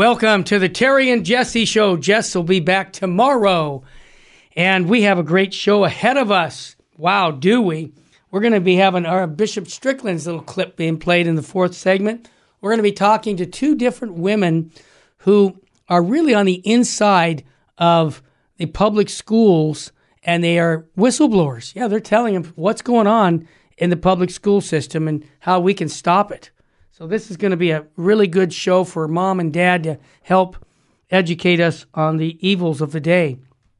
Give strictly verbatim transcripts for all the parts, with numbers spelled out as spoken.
Welcome to the Terry and Jesse Show. Jess will be back tomorrow, and we have a great show ahead of us. Wow, do we? We're going to be having our Bishop Strickland's little clip being played in the fourth segment. We're going to be talking to two different women who are really on the inside of the public schools, and they are whistleblowers. Yeah, they're telling them what's going on in the public school system and how we can stop it. So this is going to be a really good show for mom and dad to help educate us on the evils of the day.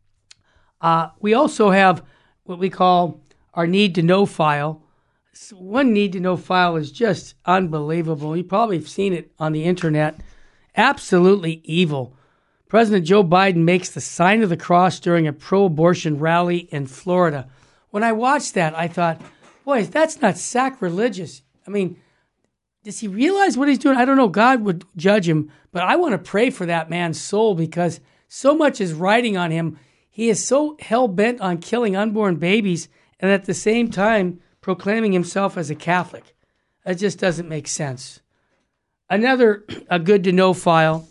Uh, we also have what we call our Need to Know file. One Need to Know file is just unbelievable. You probably have seen it on the internet. Absolutely evil. President Joe Biden makes the sign of the cross during a pro-abortion rally in Florida. When I watched that, I thought, boy, that's not sacrilegious. I mean, does he realize what he's doing? I don't know. God would judge him, but I want to pray for that man's soul because so much is riding on him. He is so hell-bent on killing unborn babies and at the same time proclaiming himself as a Catholic. That just doesn't make sense. Another a good to know file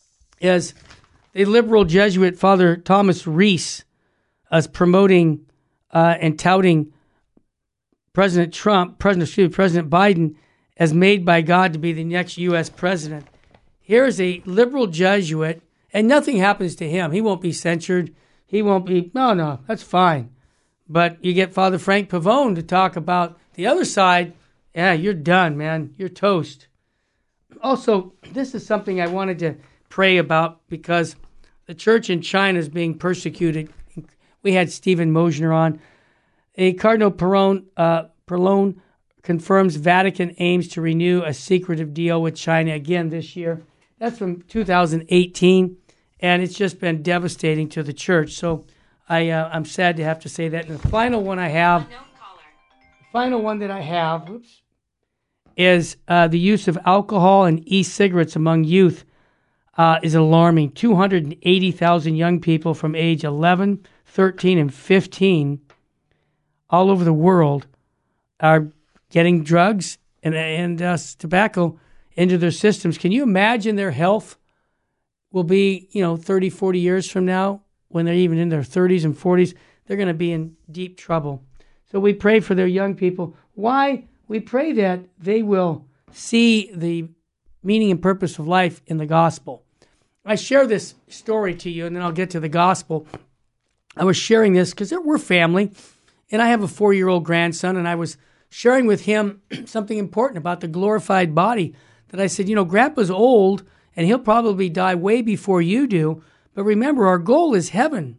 is the liberal Jesuit Father Thomas Reese as promoting uh, and touting President Trump, President, excuse me, President Biden as made by God to be the next U S president. Here is a liberal Jesuit, and nothing happens to him. He won't be censured. He won't be, no, no, that's fine. But you get Father Frank Pavone to talk about the other side. Yeah, you're done, man. You're toast. Also, this is something I wanted to pray about because the church in China is being persecuted. We had Stephen Mosner on. A Cardinal Perron, uh, Perlone confirms Vatican aims to renew a secretive deal with China again this year. That's from two thousand eighteen, and it's just been devastating to the church. So I, uh, I'm sad to have to say that. And the final one I have, the final one that I have, whoops, is uh, the use of alcohol and e-cigarettes among youth uh, is alarming. two hundred eighty thousand young people from age eleven, thirteen, and fifteen all over the world are getting drugs and, and uh, tobacco into their systems. Can you imagine their health will be, you know, thirty, forty years from now when they're even in their thirties and forties? They're going to be in deep trouble. So we pray for their young people. Why? We pray that they will see the meaning and purpose of life in the gospel. I share this story to you, and then I'll get to the gospel. I was sharing this because we're family, and I have a four-year-old grandson, and I was sharing with him something important about the glorified body that I said, you know, Grandpa's old, and he'll probably die way before you do, but remember, our goal is heaven.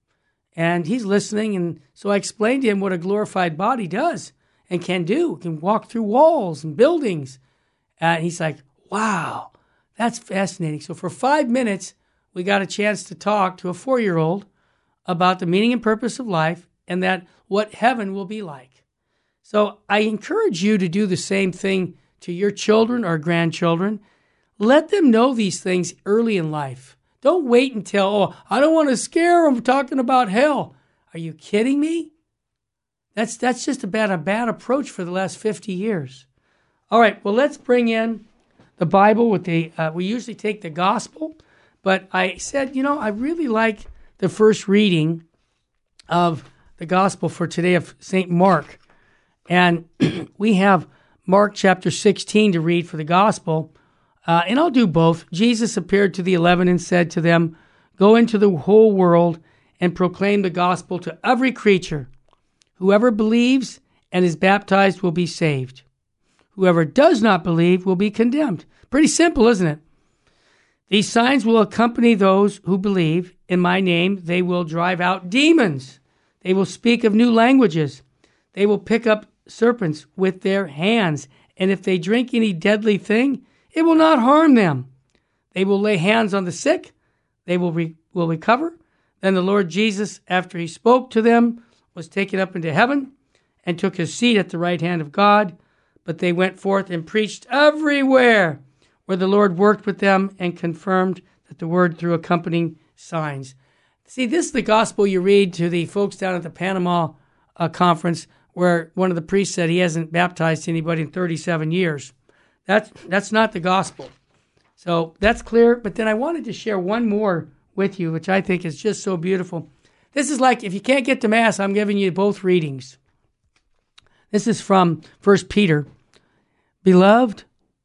And he's listening, and so I explained to him what a glorified body does and can do. It can walk through walls and buildings. And he's like, wow, that's fascinating. So for five minutes, we got a chance to talk to a four-year-old about the meaning and purpose of life and that what heaven will be like. So I encourage you to do the same thing to your children or grandchildren. Let them know these things early in life. Don't wait until, oh, I don't want to scare them talking about hell. Are you kidding me? That's that's just a bad, a bad approach for the last fifty years. All right, well, let's bring in the Bible with the, uh, we usually take the gospel, but I said, you know, I really like the first reading of the gospel for today of Saint Mark. And we have Mark chapter sixteen to read for the gospel. Uh, and I'll do both. Jesus appeared to the eleven and said to them, go into the whole world and proclaim the gospel to every creature. Whoever believes and is baptized will be saved. Whoever does not believe will be condemned. Pretty simple, isn't it? These signs will accompany those who believe. In my name, they will drive out demons. They will speak of new languages. They will pick up serpents with their hands. And if they drink any deadly thing, it will not harm them. They will lay hands on the sick. They will, re- will recover. Then the Lord Jesus, after he spoke to them, was taken up into heaven and took his seat at the right hand of God. But they went forth and preached everywhere where the Lord worked with them and confirmed that the word through accompanying signs. See, this is the gospel you read to the folks down at the Panama uh, conference where one of the priests said he hasn't baptized anybody in thirty-seven years. That's, that's not the gospel. So that's clear. But then I wanted to share one more with you, which I think is just so beautiful. This is like, if you can't get to Mass, I'm giving you both readings. This is from First Peter. Beloved,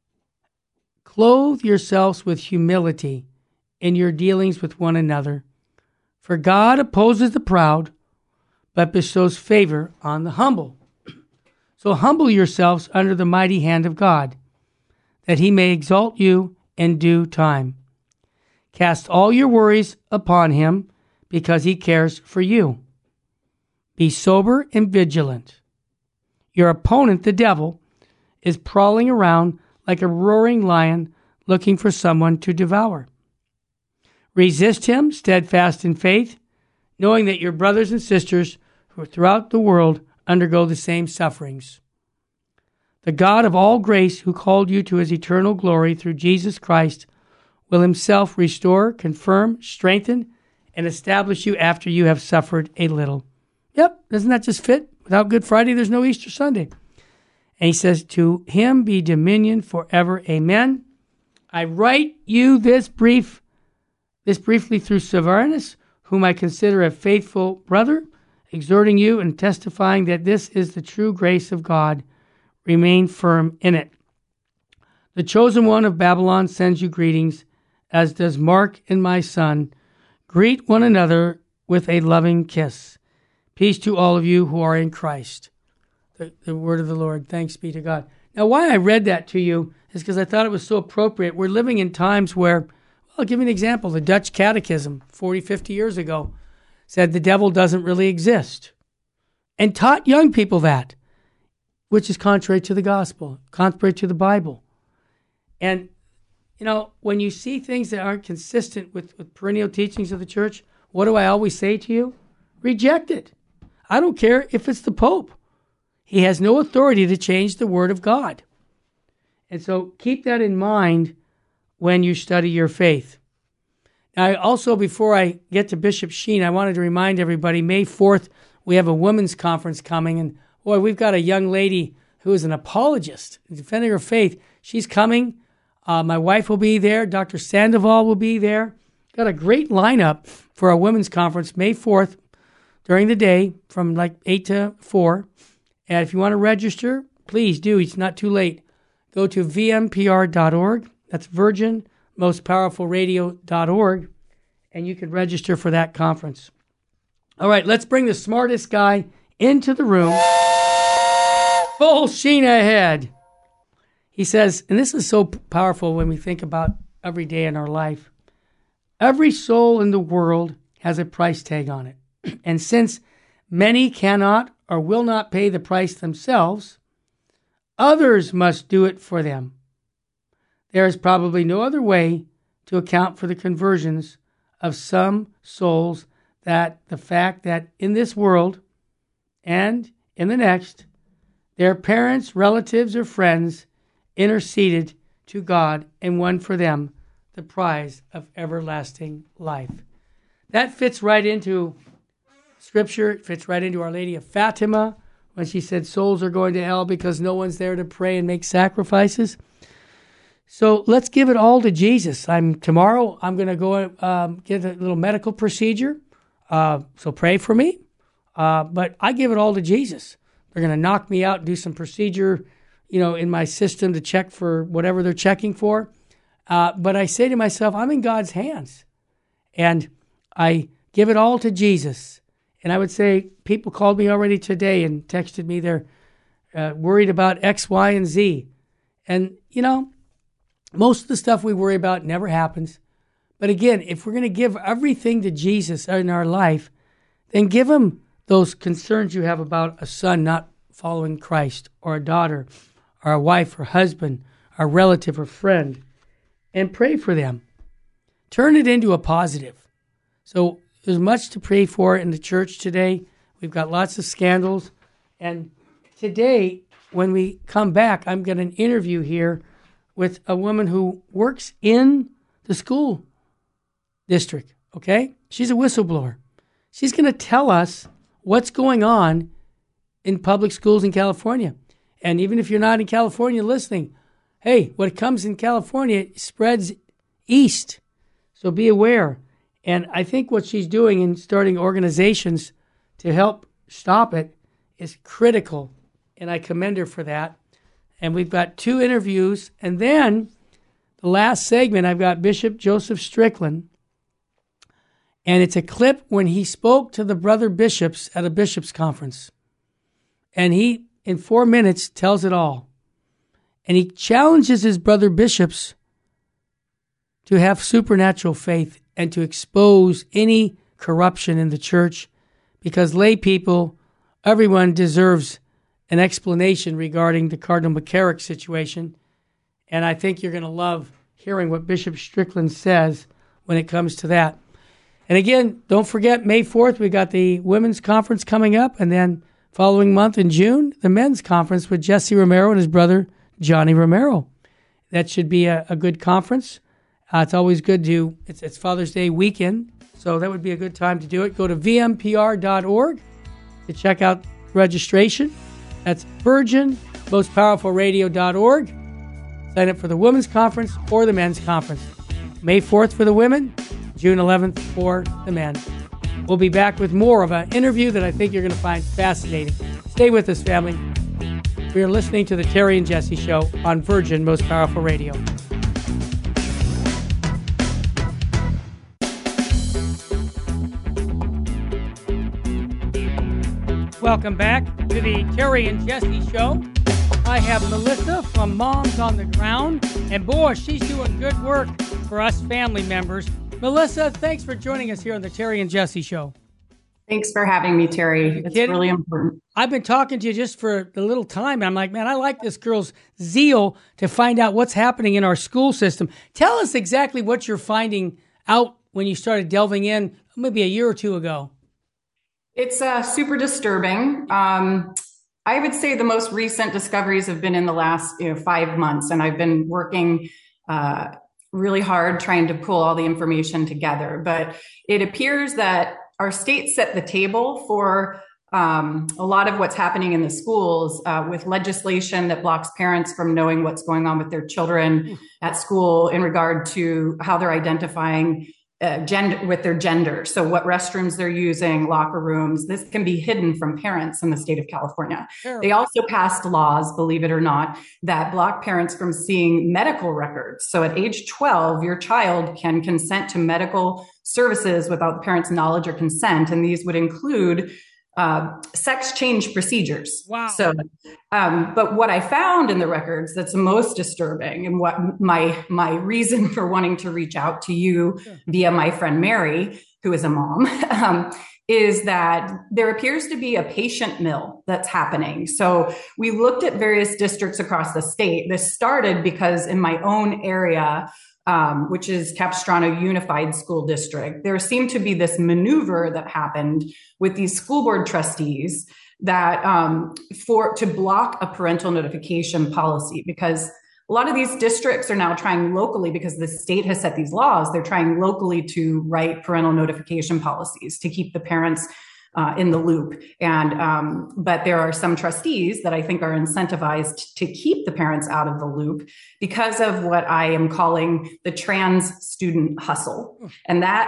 clothe yourselves with humility in your dealings with one another. For God opposes the proud, but bestows favor on the humble. So humble yourselves under the mighty hand of God, that he may exalt you in due time. Cast all your worries upon him, because he cares for you. Be sober and vigilant. Your opponent, the devil, is prowling around like a roaring lion looking for someone to devour. Resist him, steadfast in faith, knowing that your brothers and sisters who throughout the world undergo the same sufferings. The God of all grace, who called you to his eternal glory through Jesus Christ, will himself restore, confirm, strengthen, and establish you after you have suffered a little. Yep, doesn't that just fit? Without Good Friday, there's no Easter Sunday. And he says, to him be dominion forever. Amen. I write you this brief, this briefly through Silvanus, whom I consider a faithful brother, exhorting you and testifying that this is the true grace of God. Remain firm in it. The chosen one of Babylon sends you greetings, as does Mark and my son. Greet one another with a loving kiss. Peace to all of you who are in Christ. The, the word of the Lord. Thanks be to God. Now, why I read that to you is because I thought it was so appropriate. We're living in times where, well, I'll give you an example. The Dutch Catechism, forty, fifty years ago, said the devil doesn't really exist, and taught young people that, which is contrary to the gospel, contrary to the Bible. And, you know, when you see things that aren't consistent with, with perennial teachings of the church, what do I always say to you? Reject it. I don't care if it's the Pope. He has no authority to change the Word of God. And so keep that in mind when you study your faith. Now, also, before I get to Bishop Sheen, I wanted to remind everybody, May fourth, we have a women's conference coming. And, boy, we've got a young lady who is an apologist, defending her faith. She's coming. Uh, my wife will be there. Doctor Sandoval will be there. Got a great lineup for our women's conference, May fourth, during the day from like eight to four. And if you want to register, please do. It's not too late. Go to v m p r dot org. That's virgin most powerful radio dot org. And you can register for that conference. All right, let's bring the smartest guy into the room. Full sheen ahead. He says, and this is so powerful when we think about every day in our life. Every soul in the world has a price tag on it. And since many cannot or will not pay the price themselves, others must do it for them. There is probably no other way to account for the conversions of some souls that the fact that in this world and in the next, their parents, relatives, or friends interceded to God and won for them the prize of everlasting life. That fits right into Scripture. It fits right into Our Lady of Fatima when she said souls are going to hell because no one's there to pray and make sacrifices. So let's give it all to Jesus. I'm tomorrow. I'm going to go um, get a little medical procedure. Uh, so pray for me. Uh, but I give it all to Jesus. They're going to knock me out and do some procedure, you know, in my system to check for whatever they're checking for. Uh, but I say to myself, I'm in God's hands, and I give it all to Jesus. And I would say people called me already today and texted me they're uh, worried about X, Y, and Z. And, you know, most of the stuff we worry about never happens. But again, if we're going to give everything to Jesus in our life, then give him those concerns you have about a son not following Christ, or a daughter, or a wife, or husband, or relative, or friend, and pray for them. Turn it into a positive. So there's much to pray for in the church today. We've got lots of scandals. And today, when we come back, I'm going to interview here with a woman who works in the school district, okay? She's a whistleblower. She's going to tell us what's going on in public schools in California. And even if you're not in California listening, hey, what comes in California spreads east. So be aware. And I think what she's doing in starting organizations to help stop it is critical. And I commend her for that. And we've got two interviews. And then the last segment, I've got Bishop Joseph Strickland. And it's a clip when he spoke to the brother bishops at a bishops' conference. And he, in four minutes, tells it all. And he challenges his brother bishops to have supernatural faith and to expose any corruption in the church, because lay people, everyone deserves an explanation regarding the Cardinal McCarrick situation. And I think you're going to love hearing what Bishop Strickland says when it comes to that. And again, don't forget, May fourth, we got the women's conference coming up, and then following month in June, the men's conference with Jesse Romero and his brother, Johnny Romero. That should be a, a good conference. Uh, it's always good to, it's, it's Father's Day weekend, so that would be a good time to do it. Go to v m p r dot org to check out registration. That's virgin most powerful radio dot org. Sign up for the women's conference or the men's conference. May fourth for the women, June eleventh for the men. We'll be back with more of an interview that I think you're going to find fascinating. Stay with us, family. We are listening to the Terry and Jesse Show on Virgin Most Powerful Radio. Welcome back to the Terry and Jesse Show. I have Melissa from Moms on the Ground, and boy, she's doing good work for us family members. Melissa, thanks for joining us here on the Terry and Jesse Show. Thanks for having me, Terry. It's kidding? Really important. I've been talking to you just for a little time, and I'm like, man, I like this girl's zeal to find out what's happening in our school system. Tell us exactly what you're finding out when you started delving in maybe a year or two ago. It's uh, super disturbing. Um, I would say the most recent discoveries have been in the last you know, five months, and I've been working uh, really hard trying to pull all the information together. But it appears that our state set the table for um, a lot of what's happening in the schools uh, with legislation that blocks parents from knowing what's going on with their children at school in regard to how they're identifying Uh, gender with their gender. So what restrooms they're using, locker rooms, this can be hidden from parents in the state of California. Sure. They also passed laws, believe it or not, that block parents from seeing medical records. So at age twelve, your child can consent to medical services without the parent's knowledge or consent. And these would include uh, sex change procedures. Wow. So, um, but what I found in the records that's the most disturbing, and what my my reason for wanting to reach out to you sure. via my friend Mary, who is a mom, um, is that there appears to be a patient mill that's happening. So we looked at various districts across the state. This started because in my own area, Um, which is Capistrano Unified School District, there seemed to be this maneuver that happened with these school board trustees that um, for to block a parental notification policy, because a lot of these districts are now trying locally, because the state has set these laws, they're trying locally to write parental notification policies to keep the parents Uh, in the loop. And, um, but there are some trustees that I think are incentivized to keep the parents out of the loop because of what I am calling the trans student hustle. And that,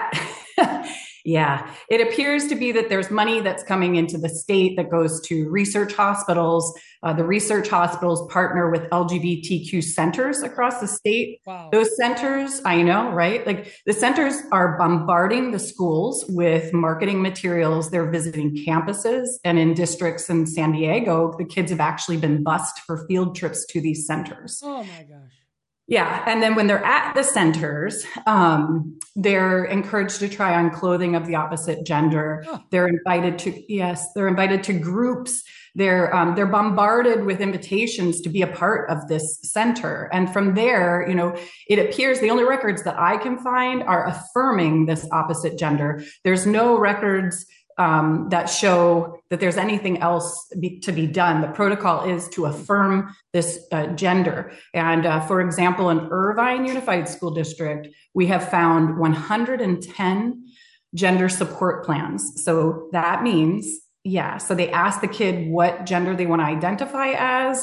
yeah, it appears to be that there's money that's coming into the state that goes to research hospitals. Uh, the research hospitals partner with L G B T Q centers across the state. Wow. Those centers, I know, right? Like the centers are bombarding the schools with marketing materials. They're visiting campuses, and in districts in San Diego, the kids have actually been bused for field trips to these centers. Oh my gosh. Yeah. And then when they're at the centers, um, they're encouraged to try on clothing of the opposite gender. Oh. They're invited to, yes, they're invited to groups. They're, um, they're bombarded with invitations to be a part of this center. And from there, you know, it appears the only records that I can find are affirming this opposite gender. There's no records Um, that show that there's anything else be, to be done. The protocol is to affirm this uh, gender. And uh, for example, in Irvine Unified School District, we have found one hundred ten gender support plans. So that means, yeah, so they ask the kid what gender they want to identify as,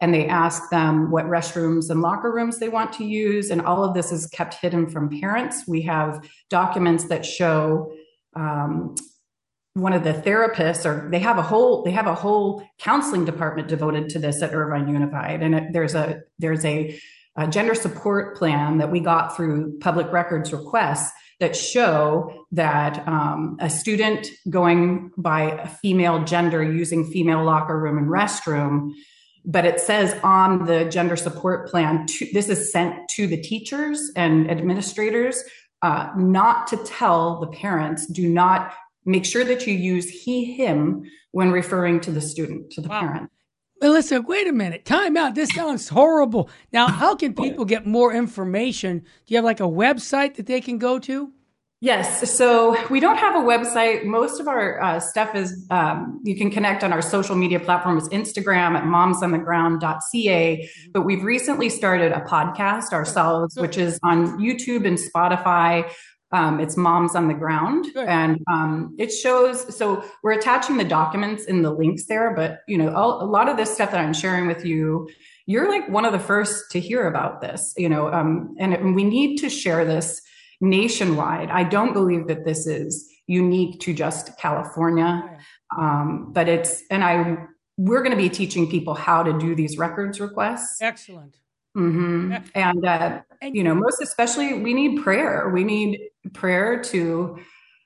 and they ask them what restrooms and locker rooms they want to use. And all of this is kept hidden from parents. We have documents that show um, one of the therapists, or they have a whole they have a whole counseling department devoted to this at Irvine Unified. And it, there's a there's a, a gender support plan that we got through public records requests that show that um, a student going by a female gender using female locker room and restroom, but it says on the gender support plan, to, this is sent to the teachers and administrators, uh, not to tell the parents, do not make sure that you use he, him when referring to the student, to the wow. parent. Melissa, wait a minute. Time out. This sounds horrible. Now, how can people get more information? Do you have like a website that they can go to? Yes. So we don't have a website. Most of our uh, stuff is, um, you can connect on our social media platforms, Instagram at moms on the ground dot c a. But we've recently started a podcast ourselves, which is on YouTube and Spotify. Um, it's Moms on the Ground. Good. And um, it shows, so we're attaching the documents in the links there, but you know, all, a lot of this stuff that I'm sharing with you, you're like one of the first to hear about this, you know, um, and, it, and we need to share this nationwide. I don't believe that this is unique to just California, um, but it's, and I, we're going to be teaching people how to do these records requests. Excellent. Mm-hmm. And, uh, you know, most especially we need prayer. We need prayer to,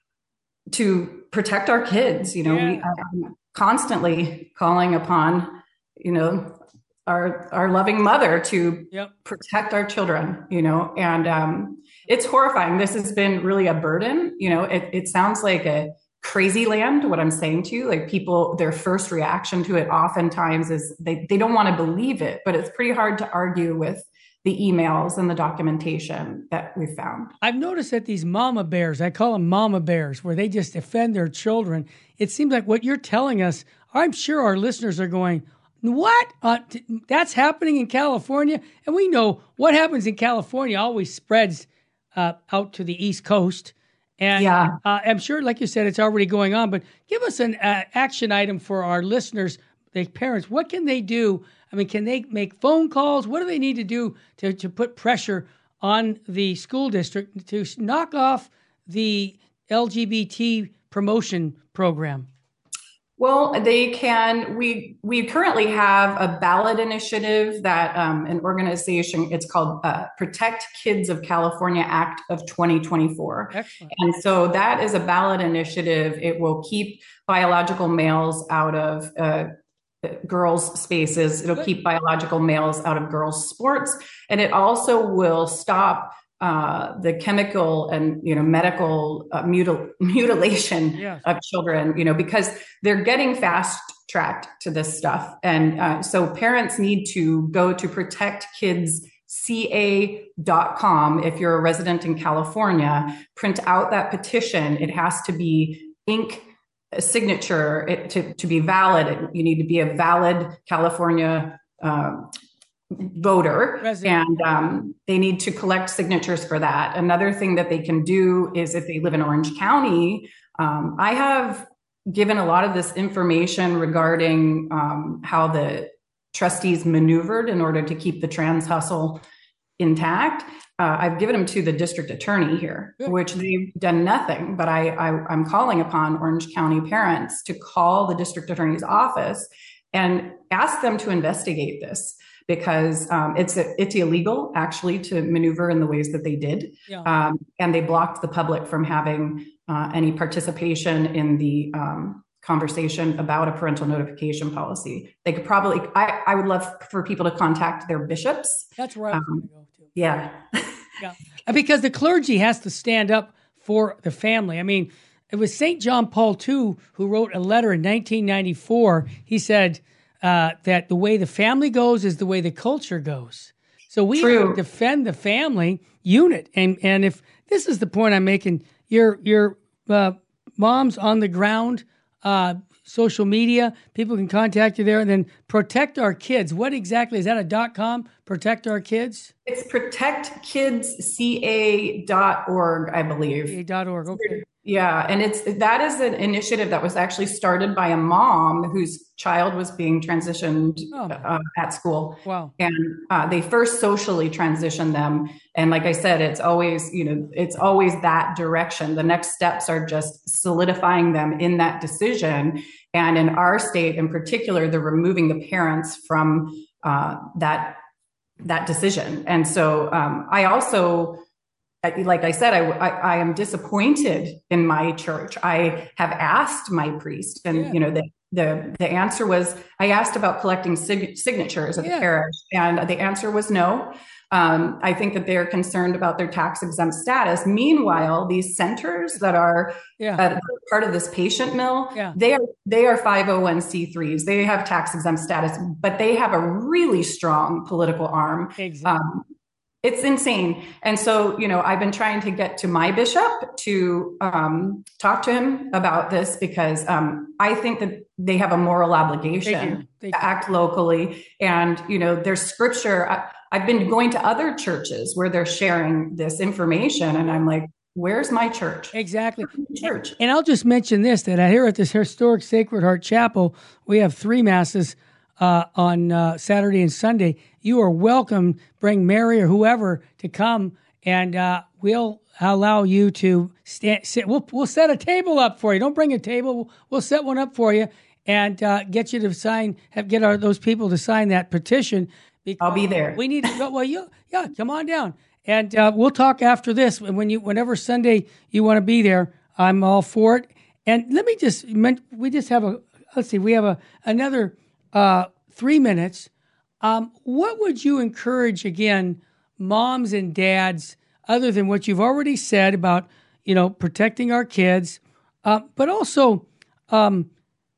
to protect our kids. You know, yeah. we are constantly calling upon, you know, our, our loving mother to yep. protect our children, you know, and, um, it's horrifying. This has been really a burden. You know, it, it sounds like a crazy land, what I'm saying to you, like people, their first reaction to it oftentimes is they, they don't want to believe it, but it's pretty hard to argue with the emails and the documentation that we found. I've noticed that these mama bears, I call them mama bears, where they just defend their children. It seems like what you're telling us, I'm sure our listeners are going, what? Uh, t- that's happening in California? And we know what happens in California always spreads uh, out to the East Coast. And yeah. uh, I'm sure, like you said, it's already going on, but give us an uh, action item for our listeners, the parents. What can they do? I mean, can they make phone calls? What do they need to do to, to put pressure on the school district to knock off the L G B T promotion program? Well, they can, we we currently have a ballot initiative that um, an organization, it's called uh, Protect Kids of California Act of twenty twenty-four. Excellent. And so that is a ballot initiative. It will keep biological males out of uh, girls' spaces. It'll Good. keep biological males out of girls' sports. And it also will stop uh, the chemical and, you know, medical uh, mutil- mutilation yes. of children, you know, because they're getting fast tracked to this stuff. And uh, so parents need to go to protect kids c a dot com. If you're a resident in California, print out that petition. It has to be ink signature it, to, to be valid. It, you need to be a valid California um, voter. President. And um, they need to collect signatures for that. Another thing that they can do is if they live in Orange County, um, I have given a lot of this information regarding um, how the trustees maneuvered in order to keep the trans hustle intact. Uh, I've given them to the district attorney here, Good. which they've done nothing, but I, I, I'm calling upon Orange County parents to call the district attorney's office and ask them to investigate this. Because um, it's a, it's illegal, actually, to maneuver in the ways that they did. Yeah. Um, and they blocked the public from having uh, any participation in the um, conversation about a parental notification policy. They could probably, I, I would love for people to contact their bishops. That's where I was um, going to go to. Yeah. yeah. Because the clergy has to stand up for the family. I mean, it was Saint John Paul the Second who wrote a letter in nineteen ninety-four. He said, Uh, that the way the family goes is the way the culture goes. So we have to defend the family unit. And and if this is the point I'm making, your your uh, Moms on the Ground uh, social media, people can contact you there. And then Protect Our Kids. What exactly is that? A dot com? Protect Our Kids? It's protect kids c a dot org, I believe. C A dot org. Okay. Yeah, and it's that is an initiative that was actually started by a mom whose child was being transitioned Oh. uh, at school. Wow. And uh, they first socially transitioned them, and like I said, it's always you know it's always that direction. The next steps are just solidifying them in that decision. And in our state, in particular, they're removing the parents from uh, that that decision. And so um, I also. Like I said, I, I, I am disappointed in my church. I have asked my priest, and yeah. you know, the, the the answer was I asked about collecting sig- signatures at yeah. the parish, and the answer was no. Um, I think that they're concerned about their tax exempt status. Meanwhile, these centers that are yeah. uh, part of this patient mill, yeah. they are they are five oh one c threes. They have tax exempt status, but they have a really strong political arm. Exactly. Um, It's insane. And so, you know, I've been trying to get to my bishop to um, talk to him about this because um, I think that they have a moral obligation they do. They to do. act locally. And, you know, there's scripture. I, I've been going to other churches where they're sharing this information, and I'm like, where's my church? Exactly. Church. And I'll just mention this, that here at this historic Sacred Heart Chapel, we have three masses uh, on uh, Saturday and Sunday. You are welcome. Bring Mary or whoever to come, and uh, we'll allow you to stand. Sit. We'll we'll set a table up for you. Don't bring a table. We'll, we'll set one up for you and uh, get you to sign. Have get our, those people to sign that petition. I'll be there. We need to go. Well, you yeah, come on down, and uh, we'll talk after this. When you whenever Sunday you want to be there, I'm all for it. And let me just we just have a let's see. We have a another uh, three minutes. Um, what would you encourage, again, moms and dads, other than what you've already said about, you know, protecting our kids, uh, but also um,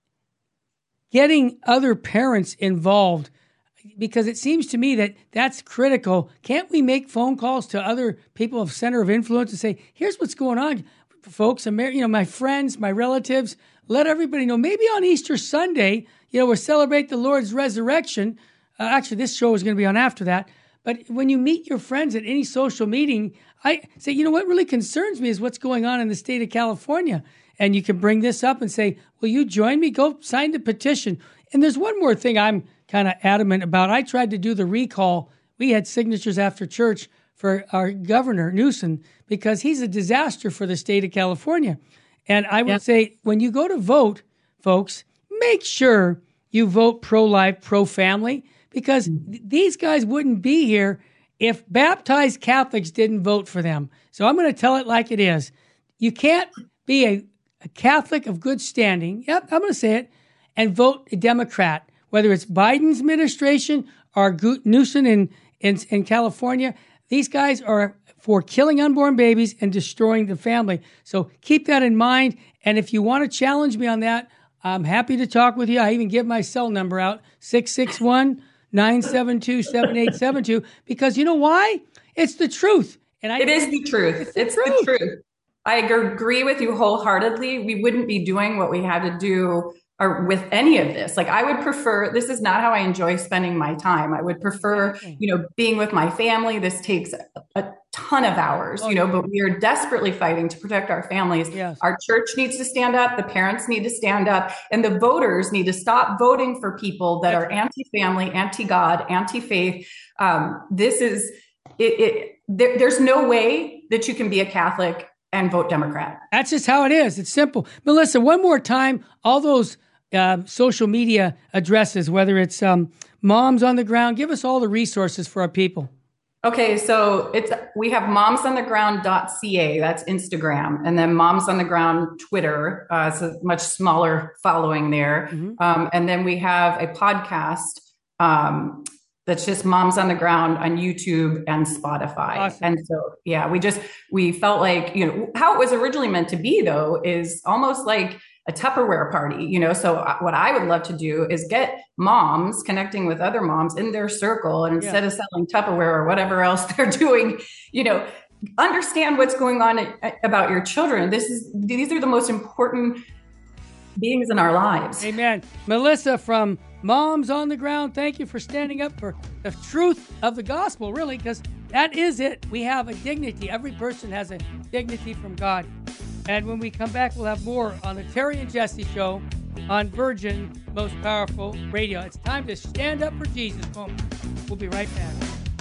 getting other parents involved? Because it seems to me that that's critical. Can't we make phone calls to other people of center of influence and say, here's what's going on, folks, I'm, you know, my friends, my relatives, let everybody know. Maybe on Easter Sunday, you know, we'll celebrate the Lord's resurrection. Uh, actually, this show is going to be on after that. But when you meet your friends at any social meeting, I say, you know, what really concerns me is what's going on in the state of California. And you can bring this up and say, will you join me? Go sign the petition. And there's one more thing I'm kind of adamant about. I tried to do the recall. We had signatures after church for our governor, Newsom, because he's a disaster for the state of California. And I would yeah. say, when you go to vote, folks, make sure you vote pro-life, pro-family, because th- these guys wouldn't be here if baptized Catholics didn't vote for them. So I'm going to tell it like it is. You can't be a, a Catholic of good standing, yep, I'm going to say it, and vote a Democrat, whether it's Biden's administration or Go- Newsom in, in, in California. These guys are for killing unborn babies and destroying the family. So keep that in mind. And if you want to challenge me on that, I'm happy to talk with you. I even give my cell number out, six six one, nine seven two, seven eight seven two, because you know why? It's the truth. And I It is the truth. It's, the, it's truth. the truth. I agree with you wholeheartedly. We wouldn't be doing what we had to do or with any of this. Like, I would prefer, this is not how I enjoy spending my time. I would prefer, okay. you know, being with my family. This takes a, a ton of hours, oh, you know, yeah. but we are desperately fighting to protect our families. Yes. Our church needs to stand up. The parents need to stand up, and the voters need to stop voting for people that are anti-family, anti-God, anti-faith. Um, this is, it, it there, there's no way that you can be a Catholic and vote Democrat. That's just how it is. It's simple. Melissa, one more time, all those uh, social media addresses, whether it's um, Moms on the Ground, give us all the resources for our people. Okay, so it's we have moms on the ground dot c a, that's Instagram, and then Moms on the Ground Twitter. Uh, it's a much smaller following there. Mm-hmm. Um, and then we have a podcast um, that's just Moms on the Ground on YouTube and Spotify. Awesome. And so, yeah, we just, we felt like, you know, how it was originally meant to be, though, is almost like a Tupperware party, you know? So what I would love to do is get moms connecting with other moms in their circle. And instead yeah. of selling Tupperware or whatever else they're doing, you know, understand what's going on about your children. This is, these are the most important beings in our lives. Amen. Melissa from Moms on the Ground, thank you for standing up for the truth of the gospel, really, because that is it. We have a dignity. Every person has a dignity from God. And when we come back, we'll have more on the Terry and Jesse Show on Virgin Most Powerful Radio. It's time to stand up for Jesus, folks. We'll be right back.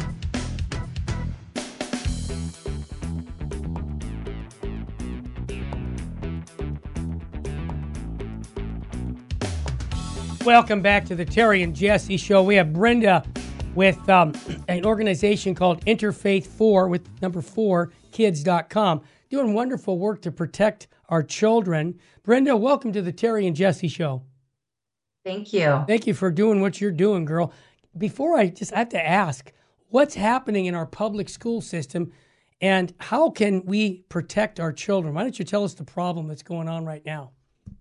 Welcome back to the Terry and Jesse Show. We have Brenda with um, an organization called Interfaith four with number four, kids dot com, doing wonderful work to protect our children. Brenda, welcome to the Terry and Jesse Show. Thank you. Thank you for doing what you're doing, girl. Before I just I have to ask, what's happening in our public school system and how can we protect our children? Why don't you tell us the problem that's going on right now?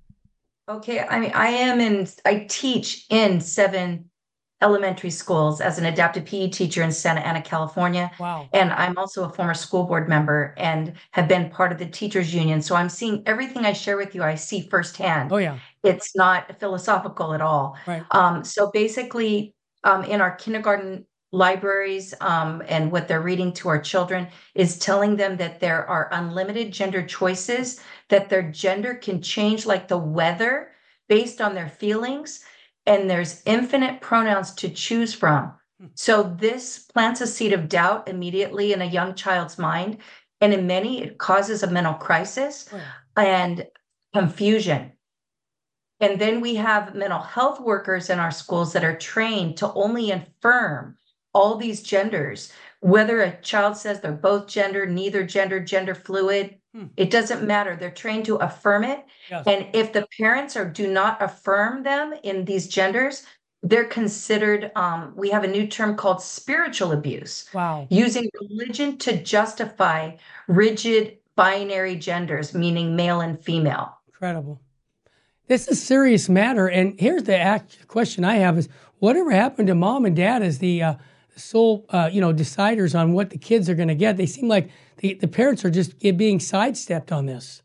Okay, I mean, I am in, I teach in seven elementary schools as an adapted P E teacher in Santa Ana, California. Wow. And I'm also a former school board member and have been part of the teachers union. So I'm seeing everything I share with you, I see firsthand. Oh, yeah. It's not philosophical at all. Right. Um, so basically, um, in our kindergarten libraries um, and what they're reading to our children is telling them that there are unlimited gender choices, that their gender can change like the weather based on their feelings, and there's infinite pronouns to choose from. So this plants a seed of doubt immediately in a young child's mind, and in many, it causes a mental crisis and confusion. And then we have mental health workers in our schools that are trained to only affirm all these genders, whether a child says they're both gender, neither gender, gender fluid, hmm. it doesn't matter. They're trained to affirm it. Yes. And if the parents are do not affirm them in these genders, they're considered, um, we have a new term called spiritual abuse. Wow. Using religion to justify rigid binary genders, meaning male and female. Incredible. This is a serious matter. And here's the act- question I have is, whatever happened to mom and dad as the uh, sole, uh, you know, deciders on what the kids are going to get? They seem like the, the parents are just being sidestepped on this.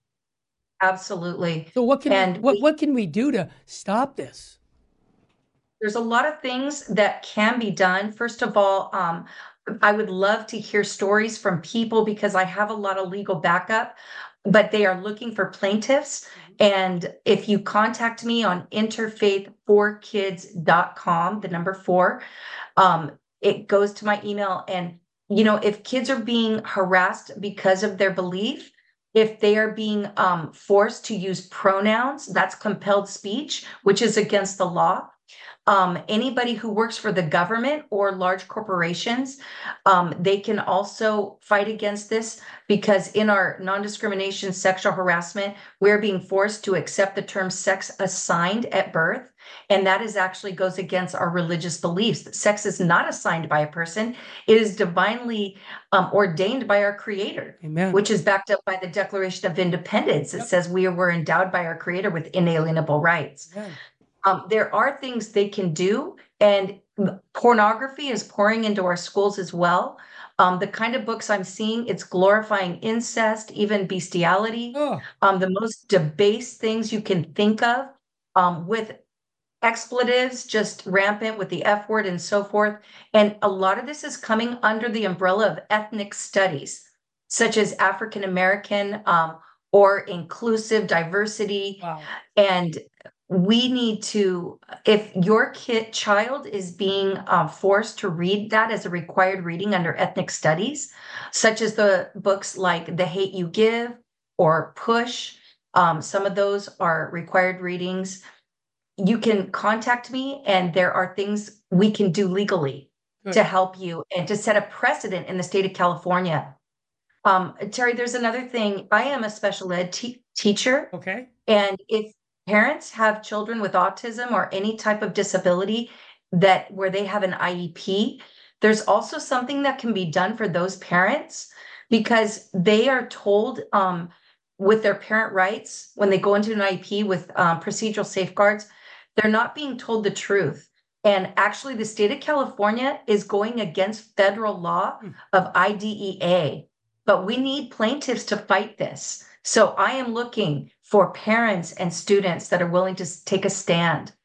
Absolutely. So what can and we, what, we, what can we do to stop this? There's a lot of things that can be done. First of all, um, I would love to hear stories from people because I have a lot of legal backup, but they are looking for plaintiffs. And if you contact me on interfaith four kids dot com, the number four, um, it goes to my email. And, you know, if kids are being harassed because of their belief, if they are being um, forced to use pronouns, that's compelled speech, which is against the law. Um, anybody who works for the government or large corporations, um, they can also fight against this because in our non-discrimination sexual harassment, we're being forced to accept the term sex assigned at birth. And that is actually goes against our religious beliefs. Sex is not assigned by a person. It is divinely um, ordained by our Creator, Amen. Which is backed up by the Declaration of Independence. It yep. says we were endowed by our Creator with inalienable rights. Amen. Um, there are things they can do, and pornography is pouring into our schools as well. Um, the kind of books I'm seeing, it's glorifying incest, even bestiality, oh. um, the most debased things you can think of, um, with expletives just rampant with the F word and so forth. And a lot of this is coming under the umbrella of ethnic studies, such as African American um, or inclusive diversity. Wow. And we need to, if your kid child is being uh, forced to read that as a required reading under ethnic studies, such as the books like The Hate U Give or Push, um, some of those are required readings. You can contact me and there are things we can do legally Good. To help you and to set a precedent in the state of California. Um, Terry, there's another thing. I am a special ed te- teacher. Okay. And if parents have children with autism or any type of disability that where they have an I E P, there's also something that can be done for those parents because they are told um, with their parent rights, when they go into an I E P with um, procedural safeguards, they're not being told the truth. And actually, the state of California is going against federal law of I D E A, but we need plaintiffs to fight this. So I am looking for parents and students that are willing to take a stand.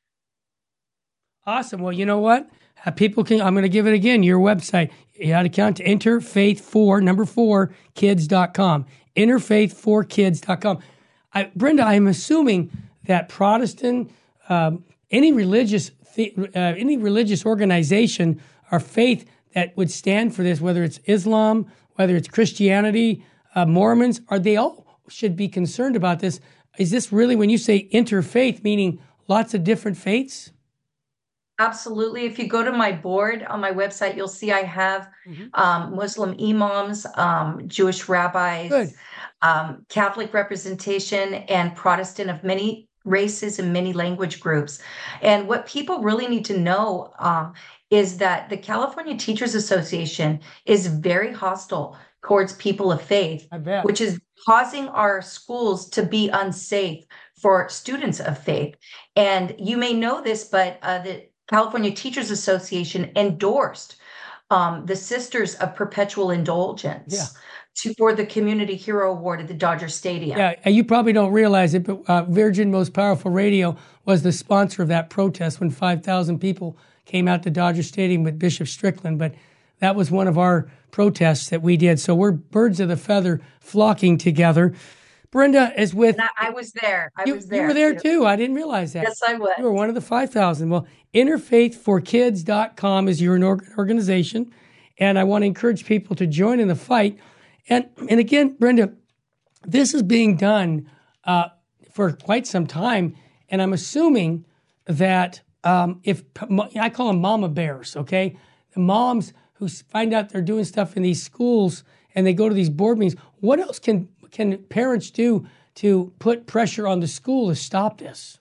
Awesome. Well, you know what? Uh, people can, I'm going to give it again, your website. You got to count to interfaith four, number four, kids dot com. interfaith for kids dot com. I, Brenda, I'm assuming that Protestant, um, any religious, the, uh, any religious organization or faith that would stand for this, whether it's Islam, whether it's Christianity, uh, Mormons, are they all should be concerned about this? Is this really, when you say interfaith, meaning lots of different faiths? Absolutely. If you go to my board on my website, you'll see I have mm-hmm. um, Muslim imams, um, Jewish rabbis, um, Catholic representation, and Protestant of many races and many language groups. And what people really need to know um, is that the California Teachers Association is very hostile towards people of faith, which is causing our schools to be unsafe for students of faith. And you may know this, but uh, the California Teachers Association endorsed um, the Sisters of Perpetual Indulgence yeah. to, for the Community Hero Award at the Dodger Stadium. Yeah, you probably don't realize it, but uh, Virgin Most Powerful Radio was the sponsor of that protest when five thousand people came out to Dodger Stadium with Bishop Strickland. But that was one of our protests that we did. So we're birds of the feather flocking together. Brenda is with... I, I was there. I you, was there. You were there too. too. I didn't realize that. Yes, I was. You were one of the five thousand. Well, interfaith for kids dot com is your organization. And I want to encourage people to join in the fight. And, and again, Brenda, this is being done uh, for quite some time. And I'm assuming that um, if... I call them mama bears, okay? The moms who find out they're doing stuff in these schools and they go to these board meetings, what else can... can parents do to put pressure on the school to stop this?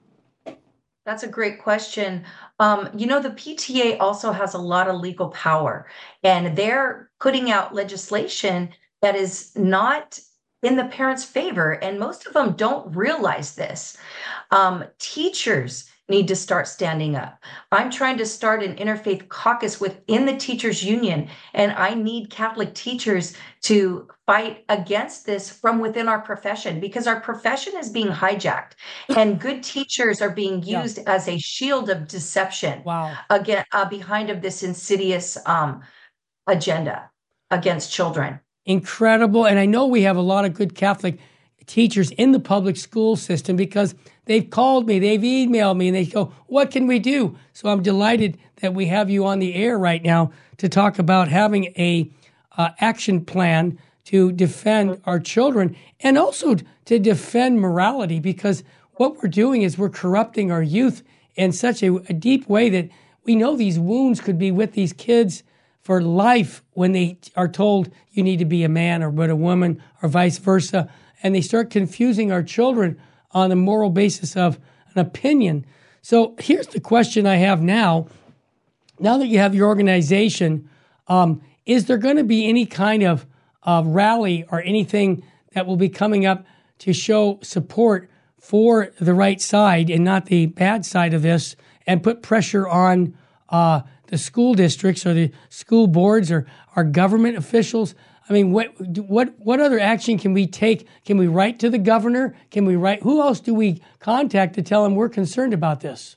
That's a great question. Um, you know, the P T A also has a lot of legal power, and they're putting out legislation that is not in the parents' favor, and most of them don't realize this. Um, teachers need to start standing up. I'm trying to start an interfaith caucus within the teachers union, and I need Catholic teachers to fight against this from within our profession, because our profession is being hijacked and good teachers are being used yeah. as a shield of deception wow. again, uh, behind of this insidious um, agenda against children. Incredible. And I know we have a lot of good Catholic teachers in the public school system because they've called me, they've emailed me, and they go, what can we do? So I'm delighted that we have you on the air right now to talk about having a uh, action plan to defend our children and also to defend morality, because what we're doing is we're corrupting our youth in such a, a deep way that we know these wounds could be with these kids for life when they are told you need to be a man or but a woman or vice versa. And they start confusing our children on a moral basis of an opinion. So here's the question I have now. Now that you have your organization, um, is there going to be any kind of uh, rally or anything that will be coming up to show support for the right side and not the bad side of this, and put pressure on uh, the school districts or the school boards or our government officials? I mean, what what what other action can we take? Can we write to the governor? Can we write? Who else do we contact to tell them we're concerned about this?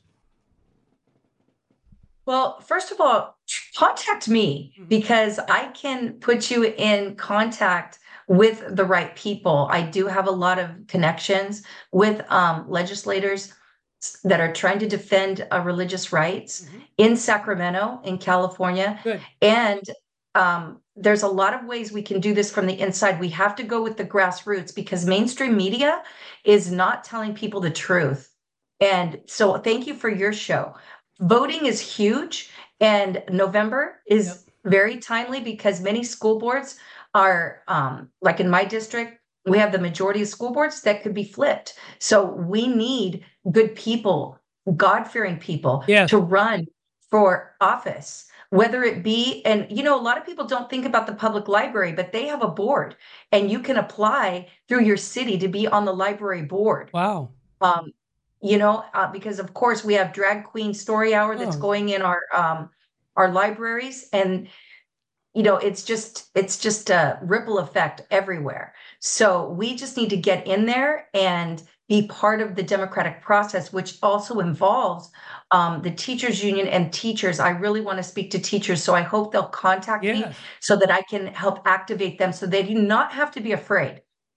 Well, first of all, contact me, because I can put you in contact with the right people. I do have a lot of connections with um, legislators that are trying to defend uh, religious rights mm-hmm. in Sacramento, in California. Good. And um, there's a lot of ways we can do this from the inside. We have to go with the grassroots, because mainstream media is not telling people the truth. And so thank you for your show. Voting is huge, and November is yep. very timely, because many school boards are, um, like in my district, we have the majority of school boards that could be flipped. So we need good people, God-fearing people yes. to run for office. Whether it be, and you know, a lot of people don't think about the public library, but they have a board, and you can apply through your city to be on the library board. Wow. Um, you know, uh, because of course we have Drag Queen Story Hour that's oh. going in our um, our libraries, and you know, it's just it's just a ripple effect everywhere. So we just need to get in there and be part of the democratic process, which also involves um, the teachers union and teachers. I really want to speak to teachers, so I hope they'll contact yes. me so that I can help activate them, so they do not have to be afraid.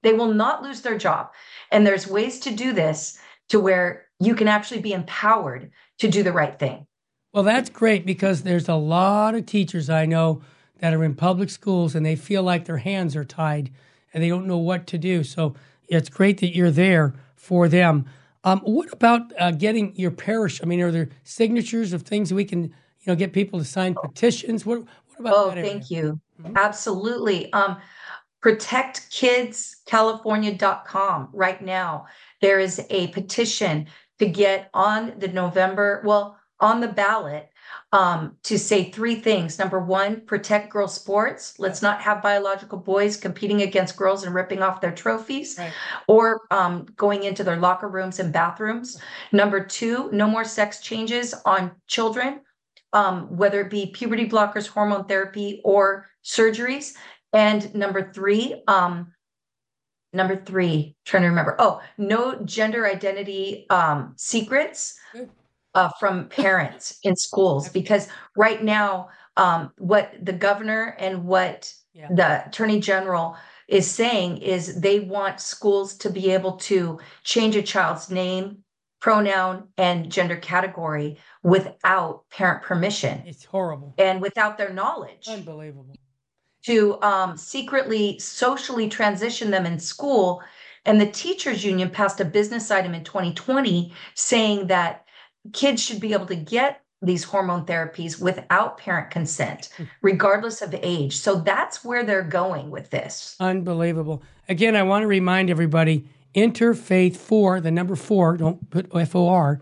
They will not lose their job. And there's ways to do this to where you can actually be empowered to do the right thing. Well, that's great, because there's a lot of teachers I know that are in public schools and they feel like their hands are tied and they don't know what to do. So it's great that you're there for them. Um, what about uh, getting your parish? I mean, are there signatures of things that we can, you know, get people to sign petitions? What, what about oh, that area? Thank you. Mm-hmm. Absolutely. Um, protect kids california dot com right now. There is a petition to get on the November, well, on the ballot um, to say three things. Number one, protect girls' sports. Let's not have biological boys competing against girls and ripping off their trophies, right, or um, going into their locker rooms and bathrooms. Number two, no more sex changes on children, um, whether it be puberty blockers, hormone therapy, or surgeries. And number three, um, number three, trying to remember. Oh, no gender identity um, secrets uh, from parents in schools, because right now, um, what the governor and what yeah. the attorney general is saying is they want schools to be able to change a child's name, pronoun, and gender category without parent permission. It's horrible. And without their knowledge. Unbelievable. To um, secretly, socially transition them in school. And the teachers union passed a business item in twenty twenty saying that kids should be able to get these hormone therapies without parent consent, regardless of age. So that's where they're going with this. Unbelievable. Again, I want to remind everybody, Interfaith four, the number four, don't put F O R,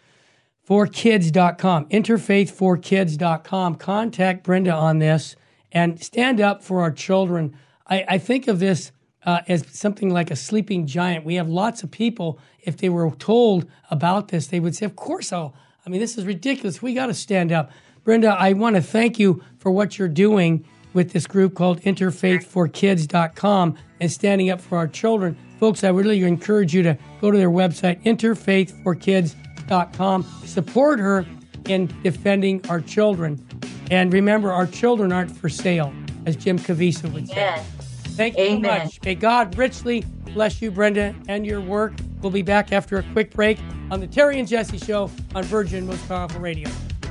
for kids dot com, interfaith for kids dot com. Contact Brenda on this. And stand up for our children. I, I think of this uh, as something like a sleeping giant. We have lots of people, if they were told about this, they would say, of course I'll. I mean, this is ridiculous. We got to stand up. Brenda, I want to thank you for what you're doing with this group called interfaith for kids dot com and standing up for our children. Folks, I really encourage you to go to their website, interfaith for kids dot com. Support her in defending our children. And remember, our children aren't for sale, as Jim Caviezel would say. Amen. Thank you Amen. so much. May God richly bless you, Brenda, and your work. We'll be back after a quick break on the Terry and Jesse Show on Virgin Most Powerful Radio.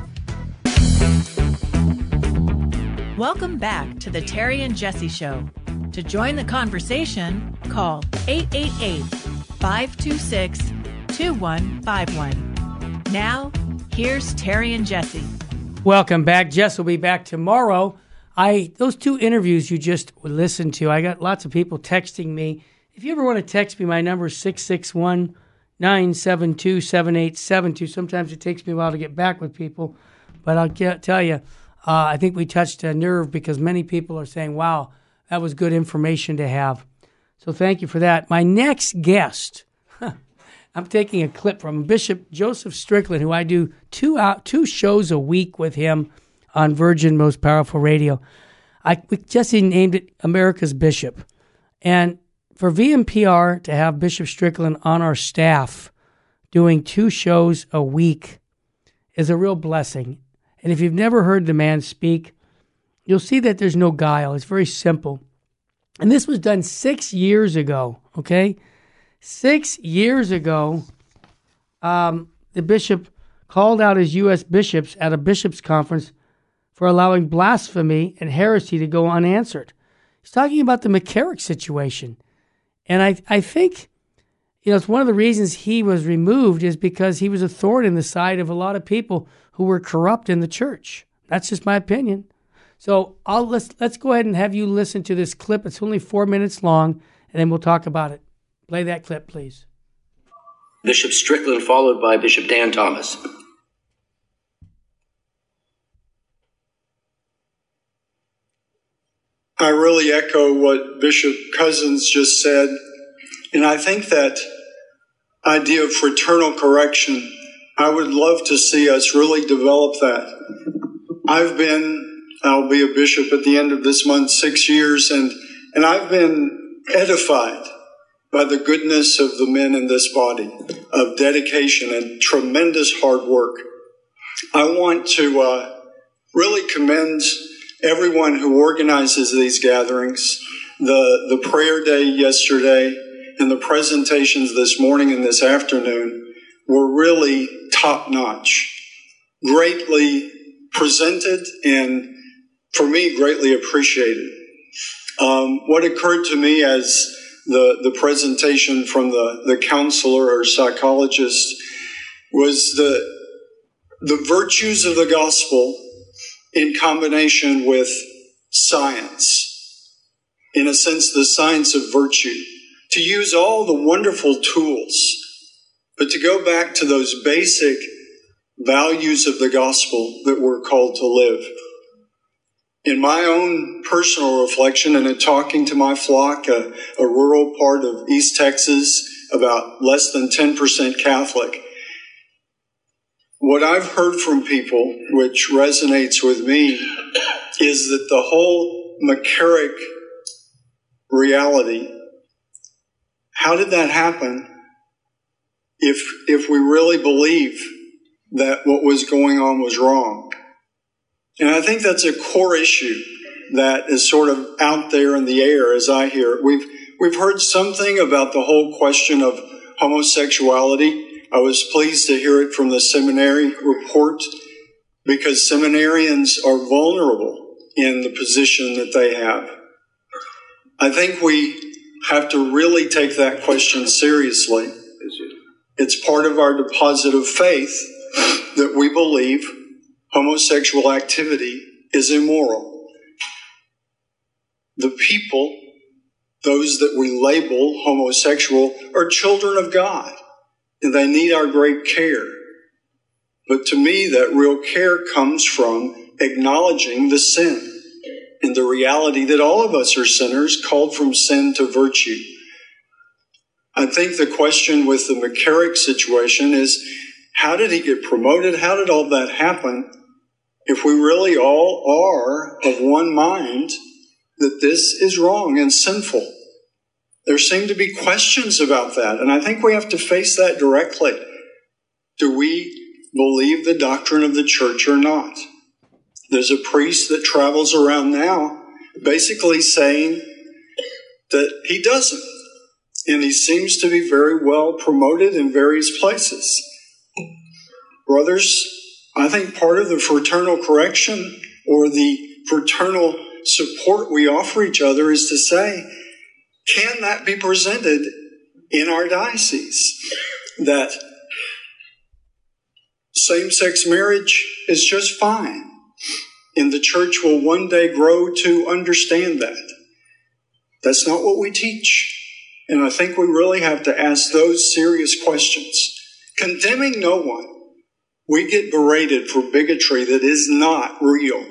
Welcome back to the Terry and Jesse Show. To join the conversation, call eight eight eight, five two six, two one five one. Now, here's Terry and Jesse. Welcome back. Jess will be back tomorrow. I those two interviews you just listened to, I got lots of people texting me. If you ever want to text me, my number is six six one, nine seven two, seven eight seven two. Sometimes it takes me a while to get back with people, but I'll get, tell you, uh, I think we touched a nerve because many people are saying, wow, that was good information to have. So thank you for that. My next guest, I'm taking a clip from Bishop Joseph Strickland, who I do two out, two shows a week with him on Virgin Most Powerful Radio. I we just named it America's Bishop. And for V M P R to have Bishop Strickland on our staff doing two shows a week is a real blessing. And if you've never heard the man speak, you'll see that there's no guile. It's very simple. And this was done six years ago, okay? Six years ago, um, the bishop called out his U S bishops at a bishops' conference for allowing blasphemy and heresy to go unanswered. He's talking about the McCarrick situation. And I, I think, you know, it's one of the reasons he was removed is because he was a thorn in the side of a lot of people who were corrupt in the church. That's just my opinion. So I'll let's let's go ahead and have you listen to this clip. It's only four minutes long, and then we'll talk about it. Play that clip, please. Bishop Strickland, followed by Bishop Dan Thomas. I really echo what Bishop Cousins just said, and I think that idea of fraternal correction, I would love to see us really develop that. I've been, I'll be a bishop at the end of this month, six years, and, and I've been edified by the goodness of the men in this body, of dedication and tremendous hard work. I want to uh, really commend everyone who organizes these gatherings. the, the prayer day yesterday and the presentations this morning and this afternoon were really top-notch, greatly presented, and for me, greatly appreciated. Um, what occurred to me as the, the presentation from the, the counselor or psychologist was the, the virtues of the gospel in combination with science. In a sense, the science of virtue. To use all the wonderful tools, but to go back to those basic values of the gospel that we're called to live. In my own personal reflection and in talking to my flock, a, a rural part of East Texas, about less than ten percent Catholic, what I've heard from people, which resonates with me, is that the whole McCarrick reality, how did that happen if if we really believe that what was going on was wrong? And I think that's a core issue that is sort of out there in the air as I hear it. We've, we've heard something about the whole question of homosexuality. I was pleased to hear it from the seminary report because seminarians are vulnerable in the position that they have. I think we have to really take that question seriously. It's part of our deposit of faith that we believe homosexual activity is immoral. The people, those that we label homosexual, are children of God, and they need our great care. But to me, that real care comes from acknowledging the sin and the reality that all of us are sinners, called from sin to virtue. I think the question with the McCarrick situation is, how did he get promoted? How did all that happen? If we really all are of one mind that this is wrong and sinful. There seem to be questions about that, and I think we have to face that directly. Do we believe the doctrine of the church or not? There's a priest that travels around now basically saying that he doesn't, and he seems to be very well promoted in various places. Brothers, I think part of the fraternal correction or the fraternal support we offer each other is to say, can that be presented in our diocese? That same-sex marriage is just fine, and the church will one day grow to understand that. That's not what we teach, and I think we really have to ask those serious questions. Condemning no one. We get berated for bigotry that is not real.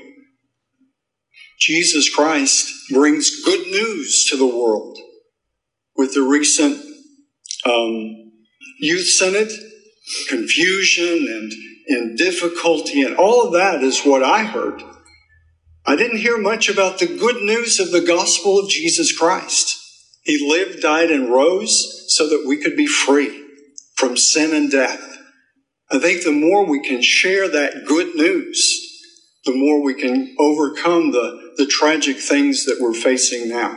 Jesus Christ brings good news to the world. With the recent um, youth synod, confusion and, and difficulty and all of that is what I heard. I didn't hear much about the good news of the gospel of Jesus Christ. He lived, died, and rose so that we could be free from sin and death. I think the more we can share that good news, the more we can overcome the, the tragic things that we're facing now.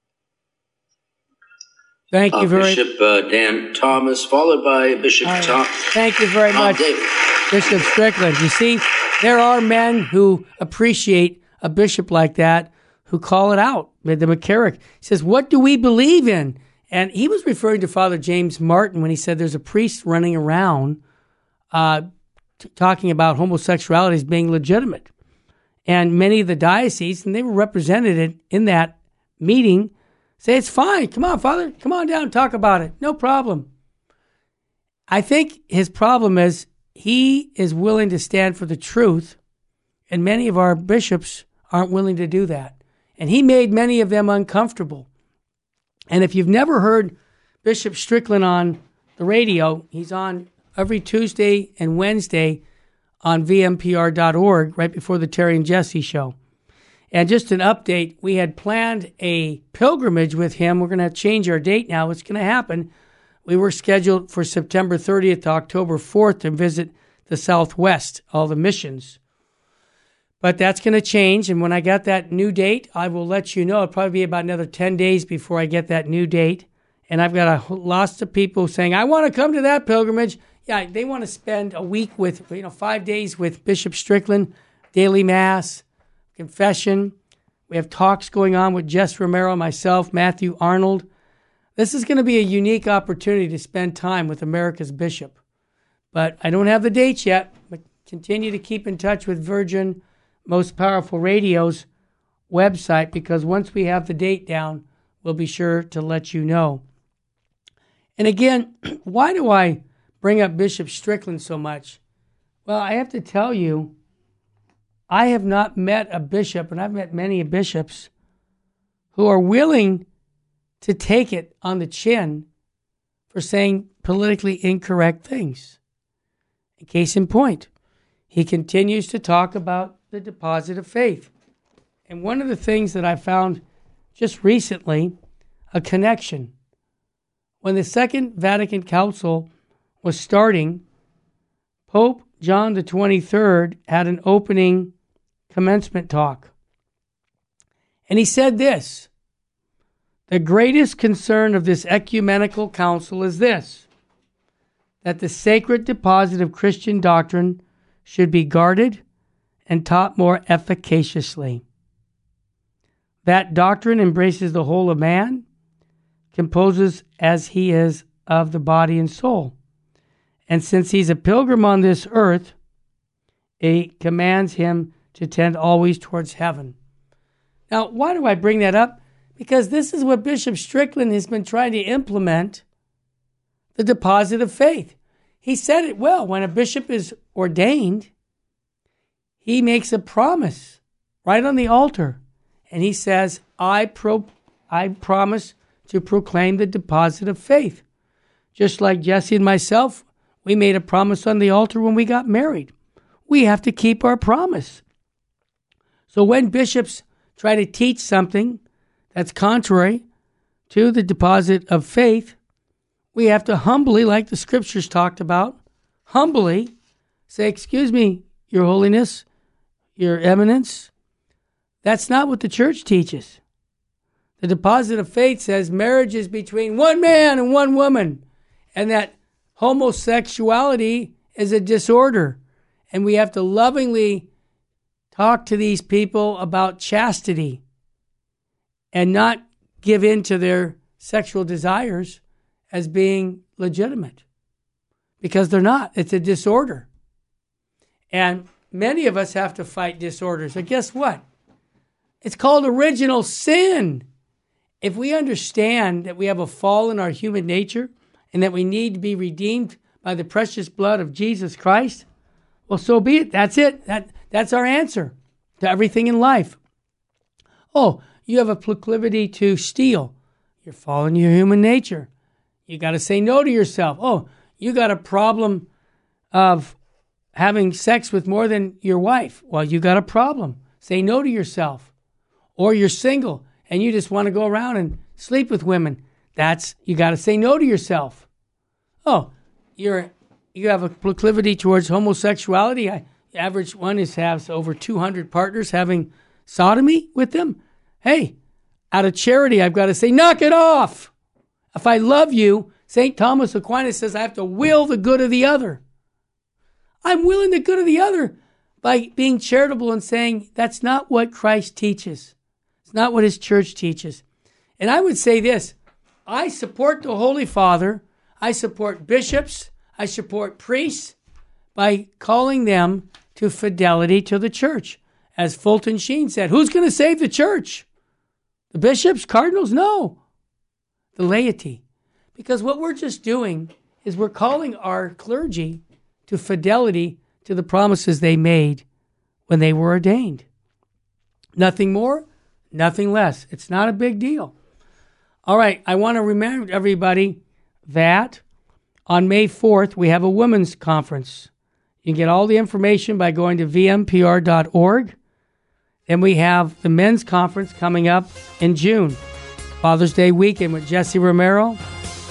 Thank you uh, very much. Bishop uh, Dan Thomas, followed by Bishop right. Tom. Thank you very Tom much, David. Bishop Strickland. You see, there are men who appreciate a bishop like that who call it out. The McCarrick says, what do we believe in? And he was referring to Father James Martin when he said there's a priest running around uh, t- talking about homosexuality as being legitimate. And many of the dioceses, and they were represented in, in that meeting, say, it's fine. Come on, Father. Come on down and talk about it. No problem. I think his problem is he is willing to stand for the truth, and many of our bishops aren't willing to do that. And he made many of them uncomfortable. And if you've never heard Bishop Strickland on the radio, he's on every Tuesday and Wednesday on V M P R dot org, right before the Terry and Jesse show. And just an update, we had planned a pilgrimage with him. We're going to change our date now. It's going to happen. We were scheduled for September thirtieth to October fourth to visit the Southwest, all the missions. But that's going to change. And when I got that new date, I will let you know. It'll probably be about another ten days before I get that new date. And I've got a lots of people saying, I want to come to that pilgrimage. Yeah, they want to spend a week with, you know, five days with Bishop Strickland, daily mass, confession. We have talks going on with Jess Romero, myself, Matthew Arnold. This is going to be a unique opportunity to spend time with America's bishop. But I don't have the dates yet, but continue to keep in touch with Virgin Most Powerful Radio's website, because once we have the date down, we'll be sure to let you know. And again, why do I bring up Bishop Strickland so much? Well, I have to tell you, I have not met a bishop, and I've met many bishops, who are willing to take it on the chin for saying politically incorrect things. Case in point, he continues to talk about the deposit of faith. And one of the things that I found just recently, a connection. When the Second Vatican Council was starting, Pope John the twenty-third had an opening commencement talk. And he said this: the greatest concern of this ecumenical council is this, that the sacred deposit of Christian doctrine should be guarded and taught more efficaciously. That doctrine embraces the whole of man, composes as he is of the body and soul. And since he's a pilgrim on this earth, it commands him to tend always towards heaven. Now, why do I bring that up? Because this is what Bishop Strickland has been trying to implement, the deposit of faith. He said it well. When a bishop is ordained, he makes a promise right on the altar. And he says, I pro- I promise to proclaim the deposit of faith. Just like Jesse and myself, we made a promise on the altar when we got married. We have to keep our promise. So when bishops try to teach something that's contrary to the deposit of faith, we have to humbly, like the scriptures talked about, humbly say, excuse me, Your Holiness, Your Eminence, that's not what the church teaches. The deposit of faith says marriage is between one man and one woman, and that homosexuality is a disorder. And we have to lovingly talk to these people about chastity and not give in to their sexual desires as being legitimate, because they're not. It's a disorder. And many of us have to fight disorders. But guess what? It's called original sin. If we understand that we have a fall in our human nature and that we need to be redeemed by the precious blood of Jesus Christ, well, so be it. That's it. That That's our answer to everything in life. Oh, you have a proclivity to steal. You're falling in your human nature. You got to say no to yourself. Oh, you got a problem of having sex with more than your wife. Well, you got a problem. Say no to yourself. Or you're single and you just want to go around and sleep with women. That's, you got to say no to yourself. Oh, you're you have a proclivity towards homosexuality. I, the average one is has over two hundred partners having sodomy with them. Hey, out of charity, I've got to say, knock it off. If I love you, Saint Thomas Aquinas says I have to will the good of the other. I'm willing the good of the other by being charitable and saying that's not what Christ teaches. It's not what his church teaches. And I would say this, I support the Holy Father. I support bishops. I support priests by calling them to fidelity to the church. As Fulton Sheen said, who's going to save the church? The bishops, cardinals? No. The laity. Because what we're just doing is we're calling our clergy to fidelity to the promises they made when they were ordained. Nothing more, nothing less. It's not a big deal. All right, I want to remind everybody that on May fourth, we have a women's conference. You can get all the information by going to v m p r dot org. Then we have the men's conference coming up in June. Father's Day weekend with Jesse Romero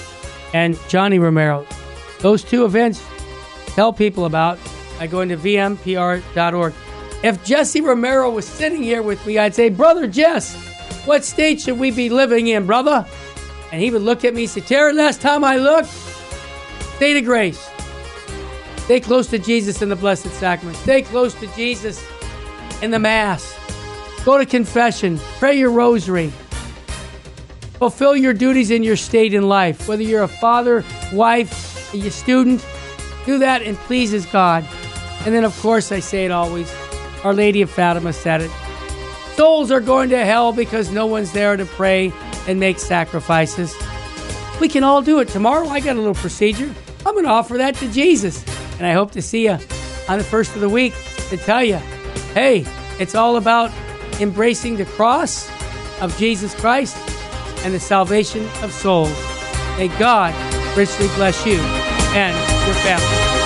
and Johnny Romero. Those two events, tell people about by going to v m p r dot org. If Jesse Romero was sitting here with me, I'd say, Brother Jess, what state should we be living in, brother? And he would look at me and say, Terry, last time I looked, state of grace. Stay close to Jesus in the Blessed Sacrament. Stay close to Jesus in the Mass. Go to confession. Pray your rosary. Fulfill your duties in your state in life. Whether you're a father, wife, a student, do that and pleases God. And then, of course, I say it always, Our Lady of Fatima said it. Souls are going to hell because no one's there to pray and make sacrifices. We can all do it. Tomorrow I got a little procedure. I'm going to offer that to Jesus. And I hope to see you on the first of the week to tell you, hey, it's all about embracing the cross of Jesus Christ and the salvation of souls. May God richly bless you and your family.